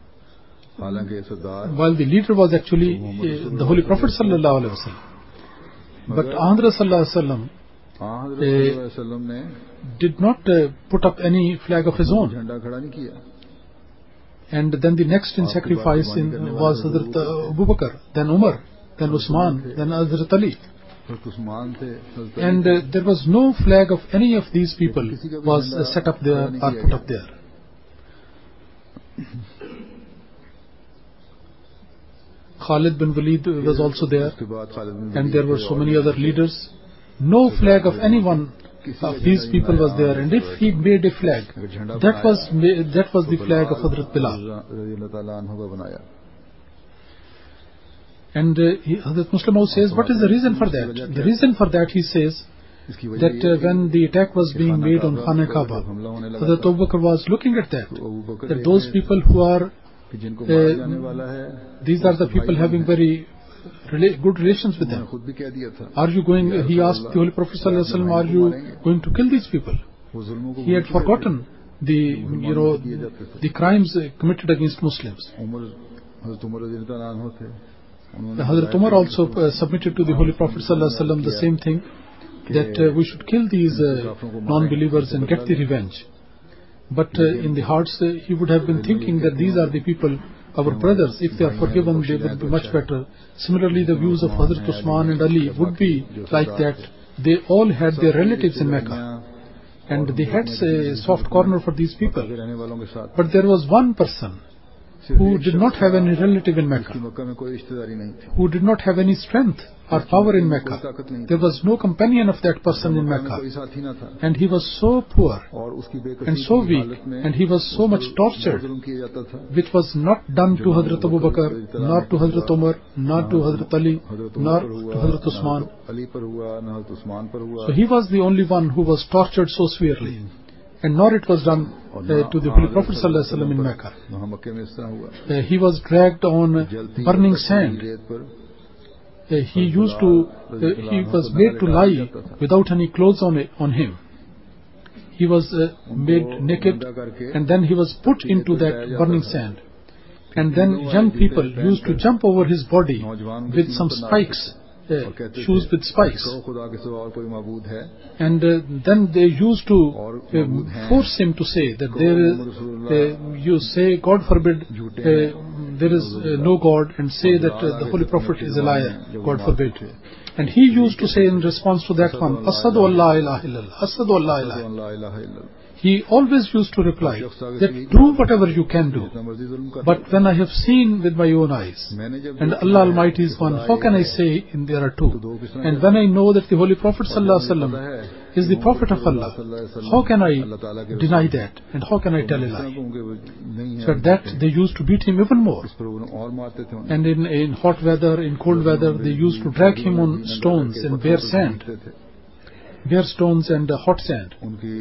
while the leader was actually uh, the Holy Prophet Sallallahu Alaihi Wasallam. But Ahmad Sallallahu Alaihi Wasallam uh, did not uh, put up any flag of his own. And then the next in sacrifice in, was Hazrat Abu Bakr, then Umar, then Usman, then Hazrat Ali. And uh, there was no flag of any of these people was uh, set up there or put up there. Khalid bin Walid was also there, and there were so many other leaders. No flag of any one of these people was there, and if he made a flag, that was that was the flag of Hazrat Bilal. And uh, he, Hazrat Muslim Maud says, what is the reason for that? The reason for that, he says, that uh, when the attack was being made on Khana Kaaba, Hazrat Abu Bakr was looking at that, that those people who are Uh, these are the people having very rela good relations with them. Are you going, he asked the Holy Prophet ﷺ, are you going to kill these people? He had forgotten the, you know, the crimes committed against Muslims. Hazrat Umar also uh, submitted to the Holy Prophet ﷺ the same thing, that uh, we should kill these uh, non-believers and get the revenge. But uh, in the hearts, uh, he would have been thinking that these are the people, our brothers. If they are forgiven, they will be much better. Similarly, the views of Hazrat Usman and Ali would be like that. They all had their relatives in Mecca, and they had a soft corner for these people. But there was one person who did not have any relative in Mecca, who did not have any strength or power in Mecca. There was no companion of that person in Mecca, and he was so poor and so weak, and he was so much tortured, which was not done to Hazrat Abu Bakr, nor to Hazrat Umar, nor to Hazrat Ali, nor to Hazrat Usman. So he was the only one who was tortured so severely, and nor it was done uh, to the Holy Prophet ﷺ in Mecca. Uh, he was dragged on burning sand. Uh, he used to, uh, he was made to lie without any clothes on, it, on him. He was uh, made naked, and then he was put into that burning sand. And then young people used to jump over his body with some spikes uh, shoes with spikes. खुदा के सिवा और कोई माबूद है And uh, then they used to uh, force him to say that there is, uh, you say, God forbid, uh, there is uh, no God, and say that uh, the Holy Prophet is a liar, God forbid. And he used to say in response to that one, Asadu Allah ilaha illallah, Asadu Allah ilaha illallah. He always used to reply that do whatever you can do. But when I have seen with my own eyes, and Allah Almighty is one, how can I say in there are two? And when I know that the Holy Prophet ﷺ is the Prophet of Allah, how can I deny that? And how can I tell a lie? So at that they used to beat him even more. And in, in hot weather, in cold weather, they used to drag him on stones and bare sand. Bare stones and uh, hot sand.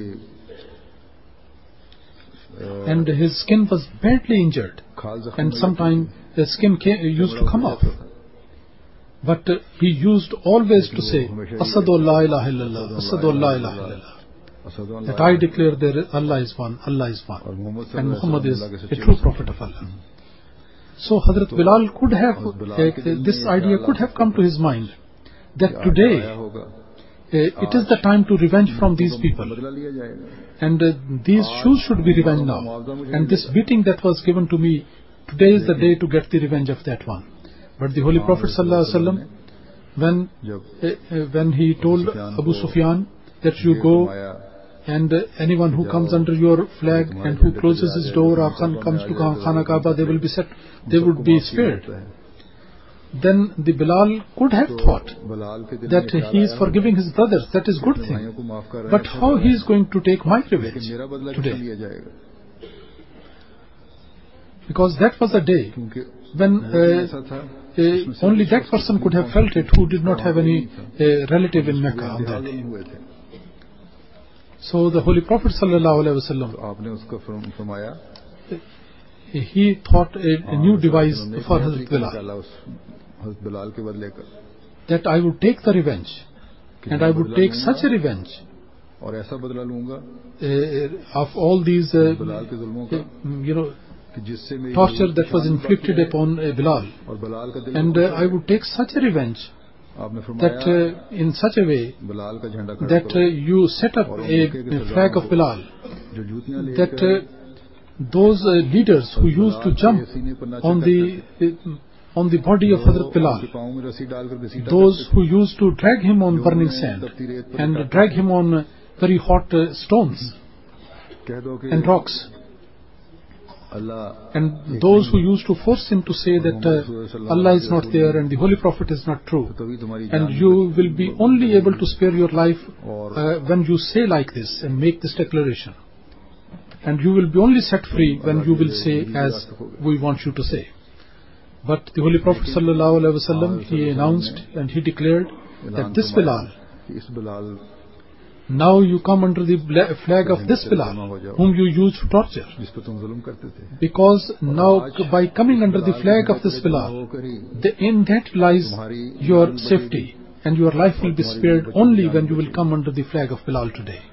And his skin was badly injured, and sometimes the skin came, used to come off. But uh, he used always to say, Asadu Allah ilaha illallah, Asadu Allah ilaha illallah. That I declare that Allah is one, Allah is one, and Muhammad is a true prophet of Allah. So Hazrat Bilal could have, uh, this idea could have come to his mind, that today, Uh, it is the time to revenge from these people, and uh, these shoes should be revenged now, and this beating that was given to me, today is the day to get the revenge of that one. But the Holy Prophet ﷺ, when uh, uh, when he told Abu Sufyan that you go, and uh, anyone who comes under your flag and who closes his door or comes to Khana Kaaba, they will be set, they would be spared. Then the Bilal could have thought that he is forgiving his brothers. That is good thing. But how he is going to take my revenge today? Because that was a day when uh, uh, only that person could have felt it who did not have any uh, relative in Mecca on that day. So the Holy Prophet ﷺ, he thought a, a new device for Hazrat Bilal. That I would take the revenge, and I would take such a revenge uh, of all these, uh, uh, you know, torture that was inflicted upon uh, Bilal, and uh, I would take such a revenge that uh, in such a way that uh, you set up a, a flag of Bilal, that uh, those uh, leaders who used to jump on the uh, on the body of Hazrat Bilal, those who used to drag him on burning sand and drag him on very hot uh, stones and rocks, and those who used to force him to say that uh, Allah is not there and the Holy Prophet is not true, and you will be only able to spare your life uh, when you say like this and make this declaration, and you will be only set free when you will say as we want you to say. But the Holy Prophet ﷺ, he announced and he declared that this Bilal, now you come under the flag of this Bilal, whom you used to torture. Because now by coming under the flag of this Bilal, the, in that lies your safety, and your life will be spared only when you will come under the flag of Bilal today.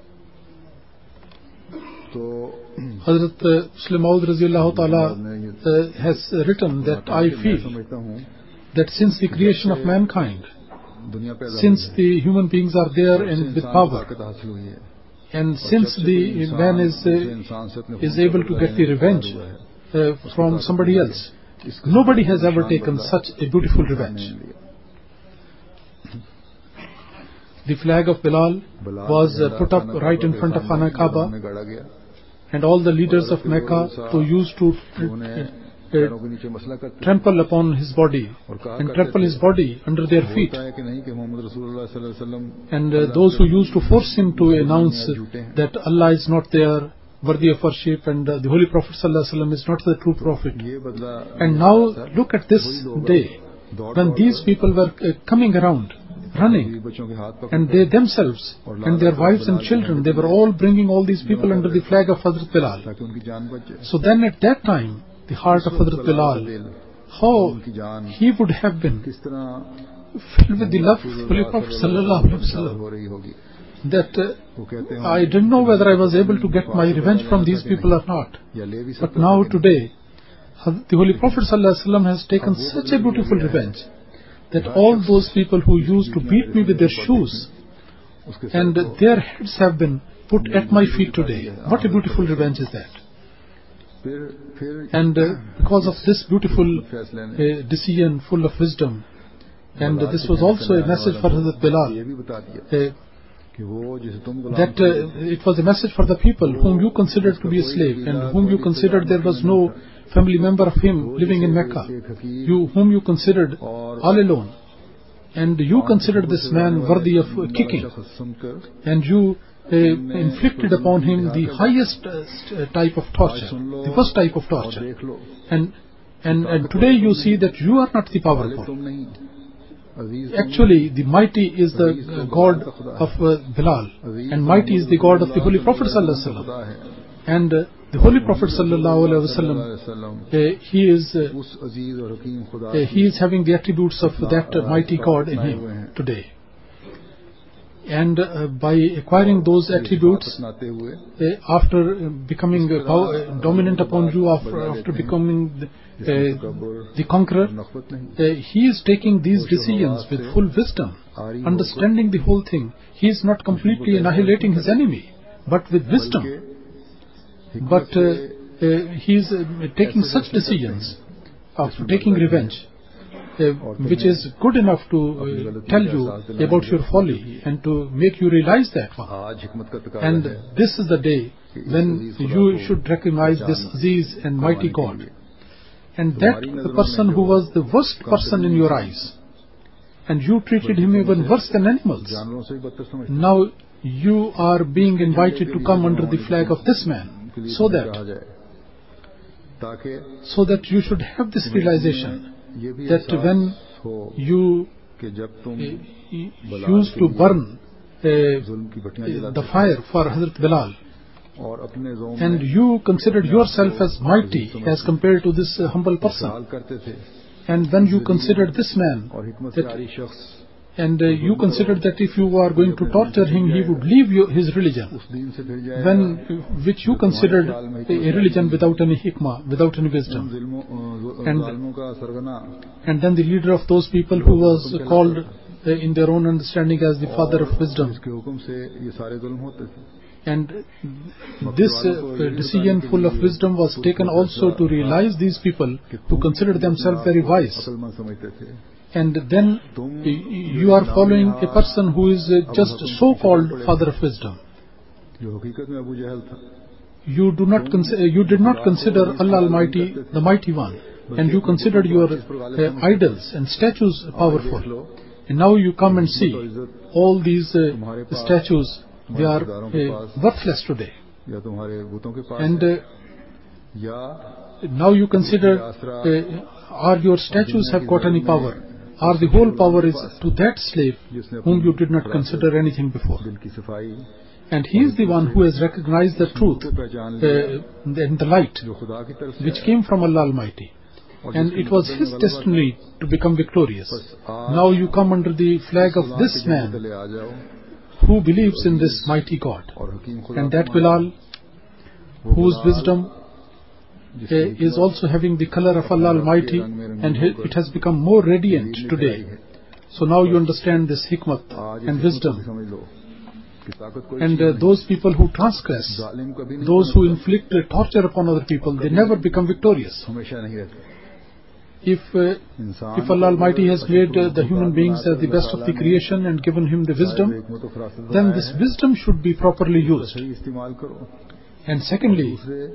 Hazrat Muslim Maud Raziyallahu Ta'ala uh, has written that I feel that since the creation of mankind, since the human beings are there and with power, and since the man is uh, is able to get the revenge uh, from somebody else, nobody has ever taken such a beautiful revenge. The flag of Bilal was uh, put up right in front of Khana Kaaba, and all the leaders of Mecca who used to uh, uh, trample upon his body and trample his body under their feet, and uh, those who used to force him to announce that Allah is not there, worthy of worship, and uh, the Holy Prophet ﷺ is not the true prophet. And now look at this day when these people were uh, coming around, running, and they themselves and their wives and children, they were all bringing all these people under the flag of Hazrat Bilal. So then at that time, the heart of Hazrat Bilal, how he would have been filled with the love of the Holy Prophet sallallahu alaihi wasallam, that uh, I didn't know whether I was able to get my revenge from these people or not. But now today, the Holy Prophet sallallahu alaihi wasallam has taken such a beautiful revenge that all those people who used to beat me with their shoes, and their heads have been put at my feet today. What a beautiful revenge is that. And uh, because of this beautiful uh, decision full of wisdom, and uh, this was also a message for Hazrat Bilal, uh, that uh, it was a message for the people whom you considered to be a slave and whom you considered there was no family member of him living in Mecca, you, whom you considered all alone, and you considered this man worthy of uh, kicking, and you uh, inflicted upon him the highest uh, type of torture, the worst type of torture, and, and, and today you see that you are not the powerful. Actually, the mighty is the uh, God of uh, Bilal, and mighty is the God of the Holy Prophet Sallallahu Alaihi Wasallam. And uh, the Holy Prophet Sallallahu Alaihi Wasallam, uh, he is uh, uh, he is having the attributes of that uh, mighty God in him today. And uh, by acquiring those attributes, uh, after uh, becoming uh, power, uh, dominant upon you, after, after becoming the, uh, the conqueror, uh, he is taking these decisions with full wisdom, understanding the whole thing. He is not completely annihilating his enemy, but with wisdom. But uh, uh, he is uh, taking such decisions of taking revenge, Uh, which is good enough to uh, tell you about your folly and to make you realize that one. And this is the day when you should recognize this Aziz and mighty God. And that the person who was the worst person in your eyes, and you treated him even worse than animals, now you are being invited to come under the flag of this man, so that so that you should have this realization that when you uh, used to burn uh, the fire for Hazrat Bilal, and you considered yourself as mighty as compared to this uh, humble person, and when you considered this man, that, and uh, you considered that if you are going to torture him, he would leave you, his religion, when, which you considered a, a religion without any hikmah, without any wisdom. And, and then the leader of those people who was called uh, in their own understanding as the father of wisdom. And this uh, decision full of wisdom was taken also to realize these people who considered themselves very wise. And then you are following a person who is just so-called father of wisdom. You do not consider, you did not consider Allah Almighty the Mighty One, and you considered your uh, idols and statues powerful. And now you come and see all these uh, statues, they are uh, worthless today. And uh, now you consider, uh, are your statues have got any power? Or the whole power is to that slave whom you did not consider anything before. And he is the one who has recognized the truth uh, and the light which came from Allah Almighty. And it was his destiny to become victorious. Now you come under the flag of this man who believes in this mighty God. And that Bilal, whose wisdom Uh, is also having the color of Allah Almighty, and it has become more radiant today. So now you understand this hikmat and wisdom. And uh, those people who transgress, those who inflict uh, torture upon other people, they never become victorious. If uh, if Allah Almighty has made uh, the human beings as the best of the creation and given him the wisdom, then this wisdom should be properly used. And secondly,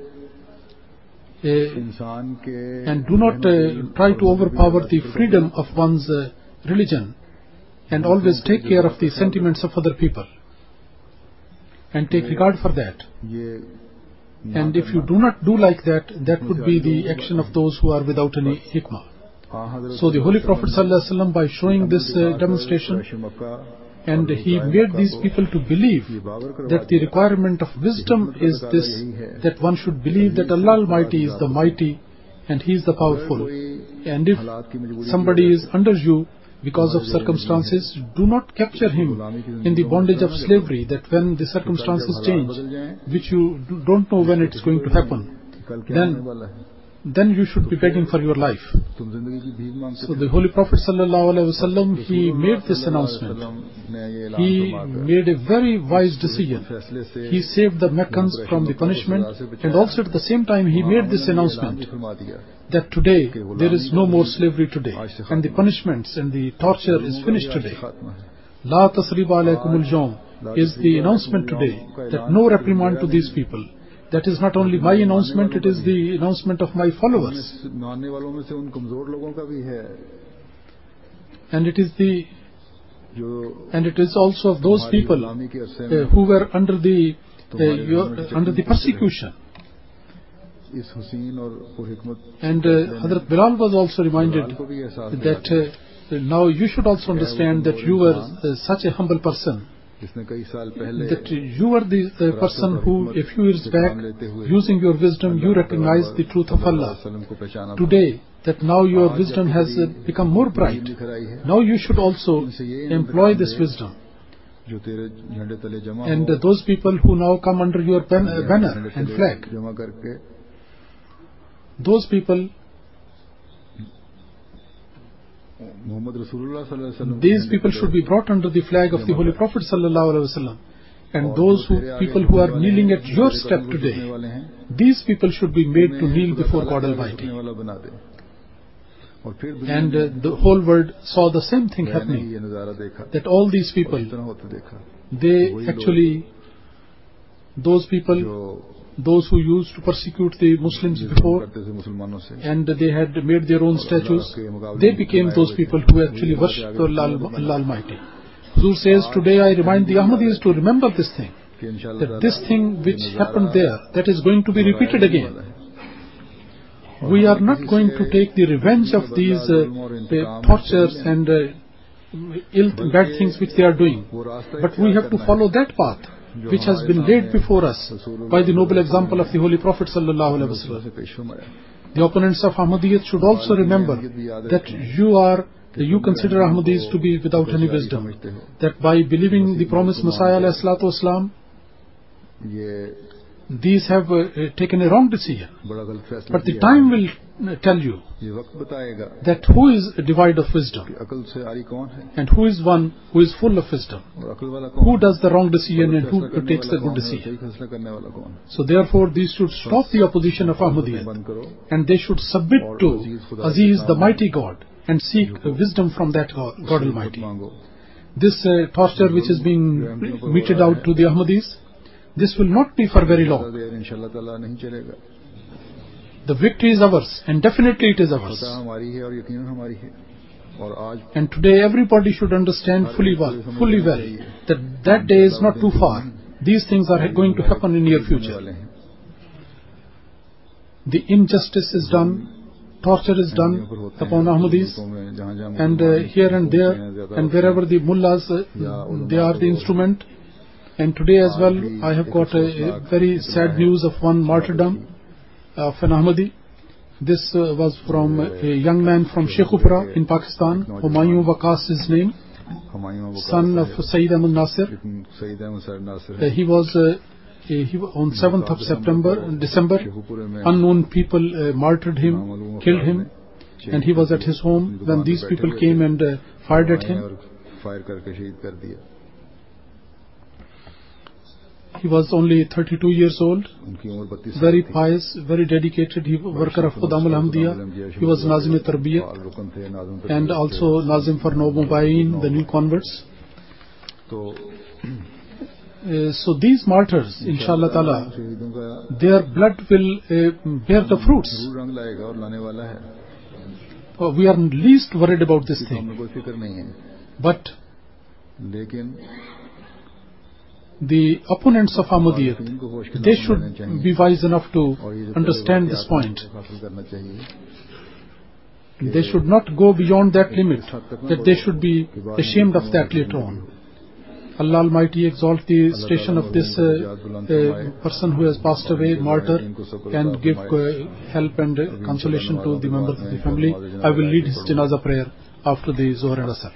Uh, and do not uh, try to overpower the freedom of one's uh, religion, and always take care of the sentiments of other people and take regard for that. And if you do not do like that, that would be the action of those who are without any hikmah. So the Holy Prophet ﷺ, by showing this uh, demonstration, and he made these people to believe that the requirement of wisdom is this, that one should believe that Allah Almighty is the mighty and he is the powerful. And if somebody is under you because of circumstances, do not capture him in the bondage of slavery, that when the circumstances change, which you don't know when it is going to happen, then then you should be begging for your life. So the Holy Prophet sallallahu alaihi wasallam, he made this announcement. He made a very wise decision. He saved the Meccans from the punishment, and also at the same time he made this announcement that today there is no more slavery today, and the punishments and the torture is finished today. La tasriba alaykum al-jawm is the announcement today, that no reprimand to these people. That is not only my announcement, it is the announcement of my followers. And it is the and it is also of those people uh, who were under the uh, your, under the persecution. And uh, Hazrat Bilal was also reminded that uh, now you should also understand that you were uh, such a humble person, that you were the uh, person who a few years back, using your wisdom, you recognized the truth of Allah. Today, that now your wisdom has uh, become more bright. Now you should also employ this wisdom. And uh, those people who now come under your ban- uh, banner and flag, those people, these people should be brought under the flag of the Holy Prophet sallallahu alaihi wasallam. And those who, people who are kneeling at your step today, these people should be made to kneel before God Almighty. And uh, the whole world saw the same thing happening, that all these people, they actually, those people, those who used to persecute the Muslims before, and they had made their own statues, they became those people who actually worshipped Allah, Allah Almighty. Huzur says, today I remind the Ahmadis to remember this thing, that this thing which happened there, that is going to be repeated again. We are not going to take the revenge of these uh, uh, tortures and uh, ill, bad things which they are doing, but we have to follow that path which has been laid before us by the noble example of the Holy Prophet sallallahu alaihi wasallam. The opponents of Ahmadiyyat should also remember that you are, you consider Ahmadis to be without any wisdom, that by believing the promised Messiah alayhi salatu wasalam, these have uh, taken a wrong decision. But the time will uh, tell you that who is devoid of wisdom and who is one who is full of wisdom, who does the wrong decision and who takes the good decision. So therefore these should stop the opposition of Ahmadiyyat, and they should submit to Aziz, the mighty God, and seek uh, wisdom from that God, God Almighty. This uh, torture which is being meted out to the Ahmadis, this will not be for very long. The victory is ours, and definitely it is ours. And today everybody should understand fully well, fully well that that day is not too far. These things are going to happen in near future. The injustice is done, torture is done upon Ahmadis, and uh, here and there, and wherever the mullahs, uh, they are the instrument. And today as well, I have got a, a very sad news of one martyrdom of an Ahmadi. This uh, was from a young man from Sheikhupura in Pakistan. Humayun Waqas is his name, son of Sayyid Ahmad Nasir. Uh, he was uh, he, on seventh of September, December, unknown people uh, martyred him, killed him, and he was at his home when these people came and uh, fired at him. He was only thirty-two years old, very pious, very dedicated. He was worker of Khudam al-Ahmadiyya. He was Nazim Tarbiyat and also Nazim for No Mubayin, the new converts. Uh, so these martyrs, inshallah ta'ala, their blood will uh, bear the fruits. Uh, we are least worried about this thing. But the opponents of Ahmadiyyat, they should be wise enough to understand this point. They should not go beyond that limit, that they should be ashamed of that later on. Allah Almighty exalt the station of this uh, uh, person who has passed away, martyr, and give uh, help and uh, consolation to the members of the family. I will lead his janazah prayer after the Zohar and Asr.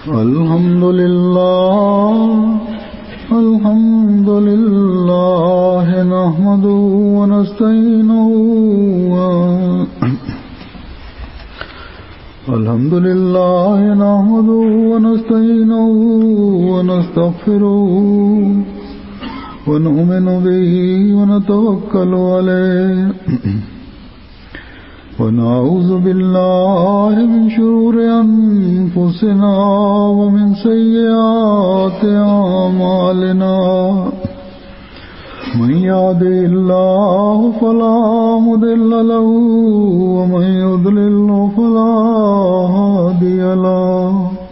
الحمد لله الحمد لله نحمده ونستعينه الحمد لله نحمده ونستعينه ونستغفره ونؤمن به ونتوكل عليه ونعوذ بالله من شرور أنفسنا ومن سيئات أعمالنا من يهده الله فلا مضل له ومن يضلل فلا هادي له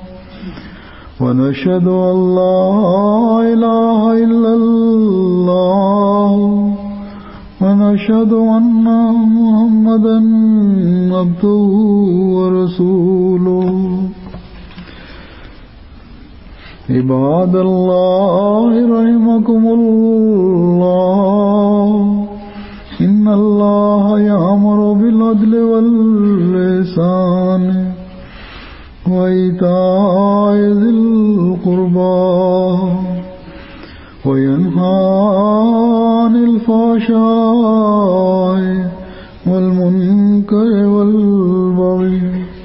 ونشهد أن لا إله إلا الله ونشهد أن محمدا عبده ورسوله عباد الله رحمكم الله إن الله يأمر بالعدل والإحسان وإيتاء ذي القربى وينهى عن الفحشاء والمنكر والبغي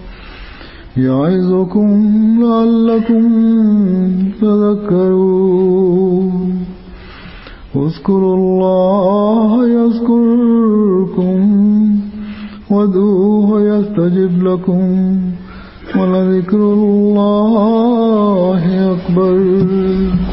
يعظكم لعلكم تذكرون اذكروا الله يذكركم وادعوه يستجب لكم ولذكر الله أكبر.